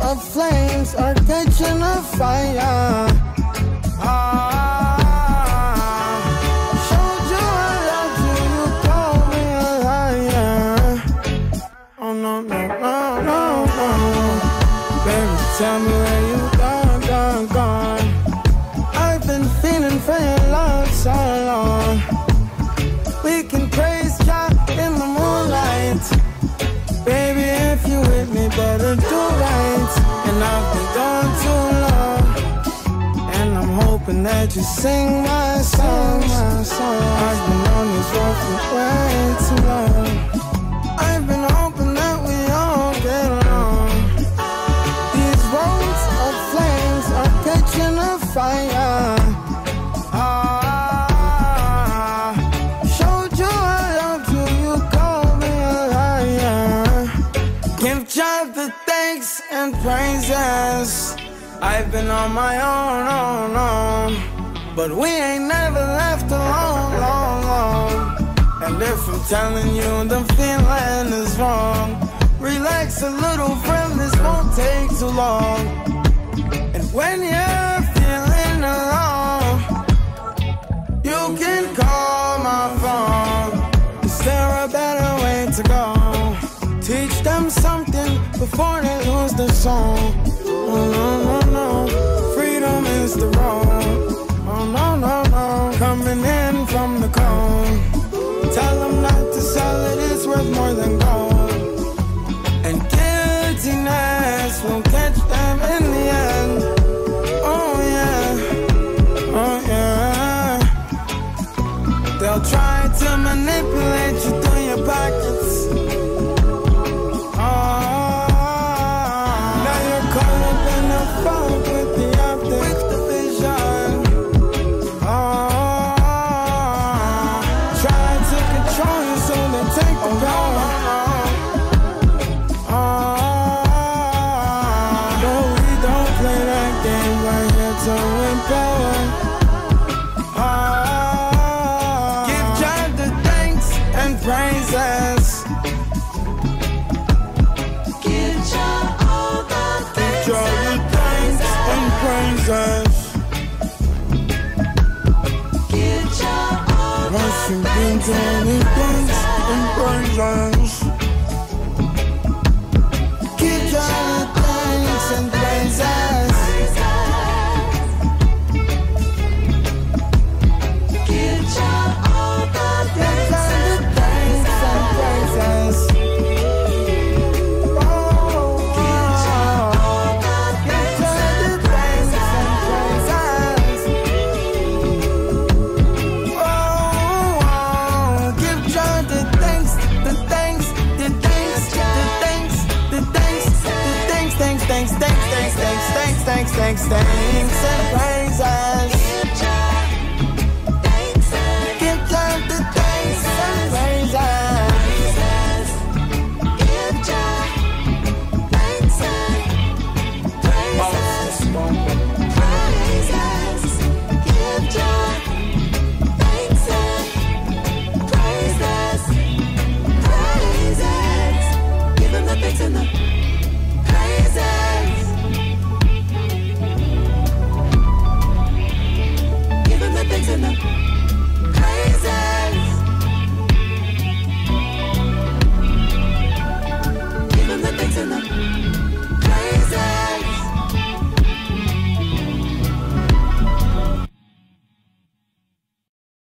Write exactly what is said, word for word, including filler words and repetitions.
of flames are catching a fire. Ah, showed you I loved you, you called me a liar. Oh no, no, no, no, no. Baby, tell me where you gone, gone, gone. I've been feeling for your love so long. We can praise God in the moonlight. Baby, if you with me, better do right. And I've been gone too long, and I'm hoping that you sing my song, my song. I've been on this road for way too long. I've been hoping that we all get along. These roads of flames are catching a fire. Ah, showed you I loved you, you called me a liar. Give God the thanks and praises. I've been on my own, own, own, but we ain't never left alone, long, long. And if I'm telling you the feeling is wrong, relax a little, friend, this won't take too long. And when you're feeling alone, you can call my phone. Is there a better way to go? Teach them something before they lose their soul. Oh no, no, no, freedom is the road. Oh no, no, no, coming in from the cold. Tell them not to sell it, it's worth more than gold. And guiltiness will catch them in the end. Oh yeah, oh yeah. They'll try to manipulate you through your pockets. With the optic, with the vision. Oh, try to control you so they take the power. Oh, no, we don't play that game. We're here to empower. Oh, give God the thanks and praises. Give God all the thanks. Give God the thanks and praises. Give God all the thanks and praises. Give God the thanks and praises. Give God all the thanks and praises. Thanks, thanks, thanks, thanks, thanks, thanks, thanks, thanks, and